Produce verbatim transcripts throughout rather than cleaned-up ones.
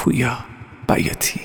پویا بیاتی.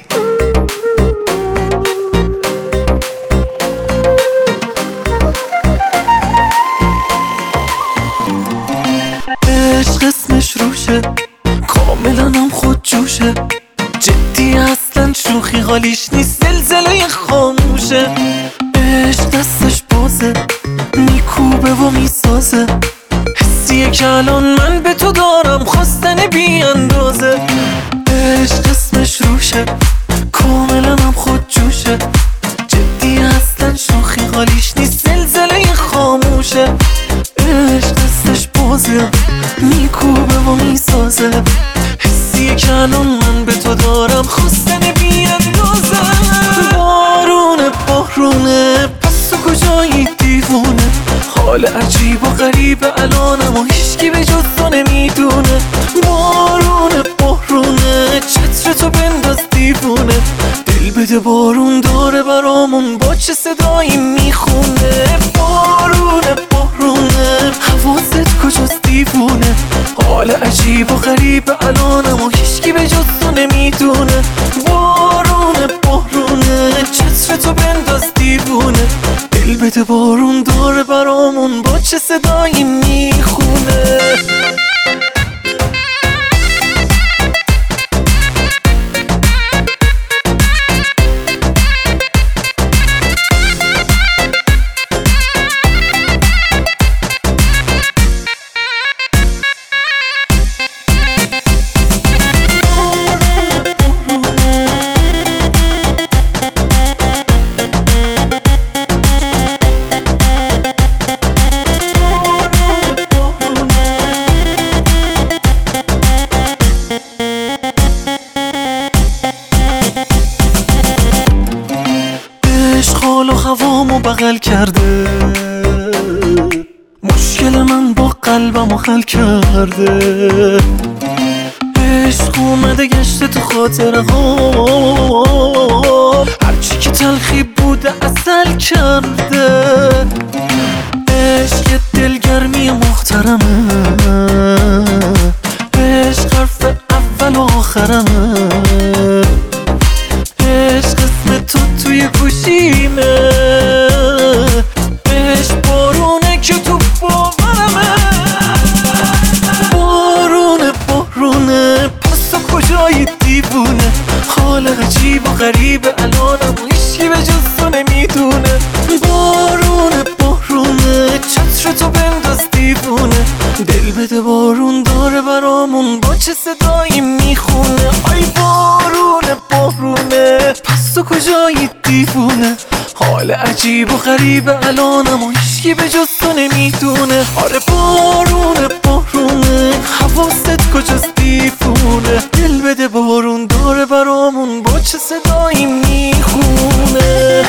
عشق اسمش روشه، کاملا هم خود جوشه، جدی اصلا شوخی حالیش نیست، زلزله خاموشه. عشق دستش بازه، میکوبه و میسازه، حسیه که الان من به تو دارم، خواستن بی اندازه. عشق اسمش روشه، کاملا هم خود جوشه، جدی اصلا شوخی حالیش نیست، زلزله خاموشه. عشق دستش بازه، میکوبه و میسازه، حسیه که الان من به تو دارم، خواستن بی اندازه. بارونه بارونه پس تو کجایی دیوونه، حال عجیب و غریب الانم و هیچکی به جز تو نمیدونه. بارونه بارونه چتر تو بنداز دیوونه، دل بده بارون داره برامون با چه صدایی میخونه. بارونه بارونه حواست کجاست دیوونه، حال عجیب و غریب الانم و هیچکی به جز تو نمیدونه. بارونه بارونه چتر تو بنداز دیوونه، دل بده بارون داره برامون با چه صدایی میخونه. حال و هوامو بغل کرده، مشکل من با قلبمو حل کرده. عشق اومده گشته تو خاطره ها، هرچی که تلخی بوده اصل کرده. عشق دلگرمی محترمه، عشق حرف اول و آخرمه، عشق اسم تو توی گوشیمه، عشق بارونه که تو باورمه. بارونه بارونه پس تو کجایی دیوونه، حال عجیب و غریب الانم و هیچکی به جز تو نمیدونه. بارونه بارونه چتر تو بنداز دیوونه، دل بده بارون داره برامون با چه صدایی میخونه. آی بارونه بارونه پس تو کجایی دیوونه، حال عجیب و غریب الانم و هیچکی به جز تو نمیدونه. آره بارونه بارونه حواست کجاست دیوونه، دل بده بارون داره برامون با چه صدایی میخونه.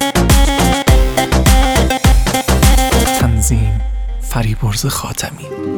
تنظیم فریبرز خاتمی.